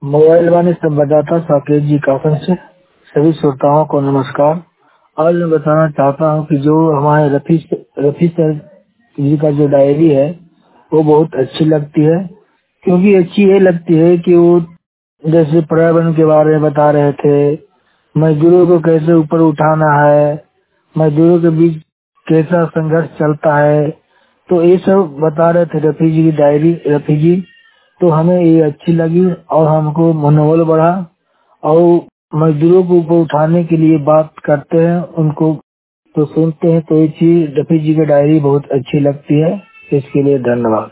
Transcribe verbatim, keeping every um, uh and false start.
Mobile वाणी संवाददाता साकेत जी कासन से सभी श्रोताओं को नमस्कार। आज मैं बताना चाहता हूँ कि जो हमारे रफी रफी सर जी का जो डायरी है वो बहुत अच्छी लगती है। क्योंकि अच्छी ये लगती है कि वो जैसे पर्यावरण के बारे में बता रहे थे, मजदूरों को कैसे ऊपर उठाना है, मजदूरों के बीच कैसा संघर्ष चलता है, तो ये सब बता रहे थे रफी जी की डायरी रफी जी। तो हमें ये अच्छी लगी और हमको मनोबल बढ़ा और मजदूरों को ऊपर उठाने के लिए बात करते हैं, उनको तो सुनते हैं, तो ये चीज रफी जी की डायरी बहुत अच्छी लगती है। इसके लिए धन्यवाद।